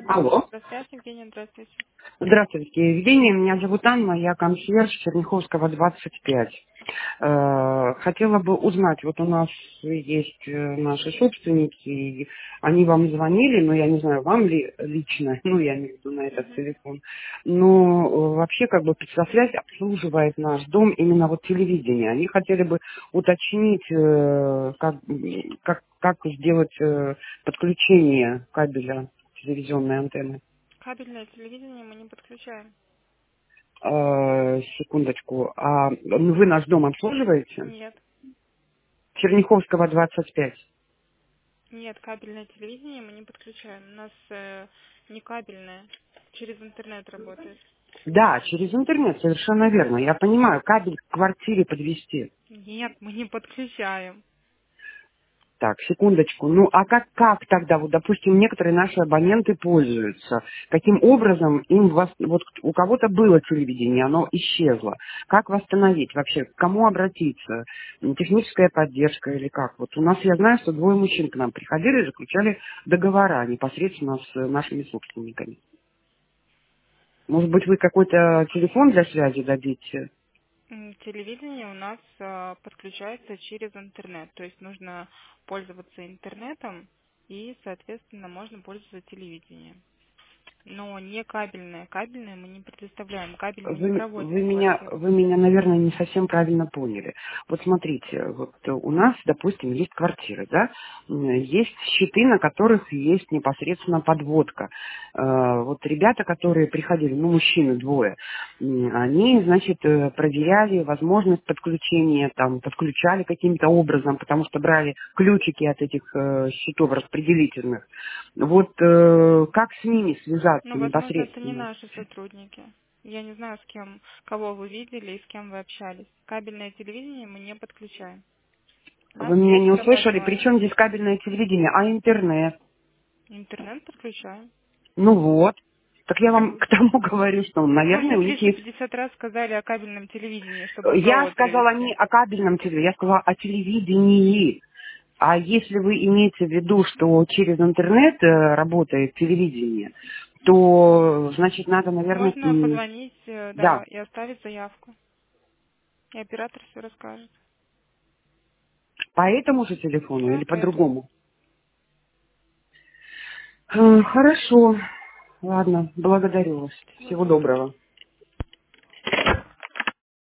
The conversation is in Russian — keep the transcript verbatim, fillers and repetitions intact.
Алло. Здравствуйте, Евгения, здравствуйте. Здравствуйте, Евгения. Меня зовут Анна, я консьерж Черняховского, двадцать пять. Э, Хотела бы узнать, вот у нас есть э, наши собственники, и они вам звонили, но я не знаю, вам ли лично, ну, я имею в виду на этот Мгм. телефон, но э, вообще как бы Спецсвязь обслуживает наш дом именно вот телевидение. Они хотели бы уточнить, э, как, как, как сделать э, подключение кабеля телевизионной антенны. Кабельное телевидение мы не подключаем. Э, секундочку. А ну, вы наш дом обслуживаете? Нет, Черняховского, двадцать пять. нет, кабельное телевидение мы не подключаем. У нас э, не кабельное, через интернет работает. Да, через интернет, совершенно верно. Я понимаю, кабель к квартире подвести. Нет, мы не подключаем. Так, секундочку. Ну, а как, как тогда, вот, допустим, некоторые наши абоненты пользуются? Каким образом им, вос- вот у кого-то было телевидение, оно исчезло. Как восстановить вообще? К кому обратиться? М, Техническая поддержка или как? Вот у нас, я знаю, что двое мужчин к нам приходили и заключали договора непосредственно с э, нашими собственниками. Может быть, вы какой-то телефон для связи дадите? М, Телевидение у нас э, подключается через интернет, то есть нужно пользоваться интернетом и, соответственно, можно пользоваться телевидением. Но не кабельное. Кабельное мы не предоставляем. Кабель мы не Вы, проводим вы в меня, квартиру. вы меня, наверное, не совсем правильно поняли. Вот смотрите, вот у нас, допустим, есть квартиры, да, м, есть щиты, на которых есть непосредственно подводка. Э, Вот ребята, которые приходили, ну, мужчины двое, м, они, значит, э, проверяли возможность подключения, там, подключали каким-то образом, потому что брали ключики от этих э, щитов распределительных. Вот э, как с ними связаться Ну, возможно, это не непосредственно? наши сотрудники. Я не знаю, с кем, кого вы видели и с кем вы общались. Кабельное телевидение мы не подключаем. У нас Вы меня есть не услышали? проводной. Причем здесь кабельное телевидение, а интернет? Интернет подключаем. Ну вот. Так я вам Ну, к тому говорю, что, вы наверное, мне у них триста есть... пятьдесят раз сказали о кабельном телевидении, чтобы Я провод сказала не провести. о кабельном телевидении, я сказала о телевидении. А если вы имеете в виду, что через интернет э, работает телевидение, то, значит, надо, наверное, Можно м, позвонить, э, да, да, и оставить заявку. И оператор все расскажет. по этому же телефону Да, или по поэтому. другому. Э, Хорошо. Ладно, благодарю вас. Всего Всего доброго. доброго.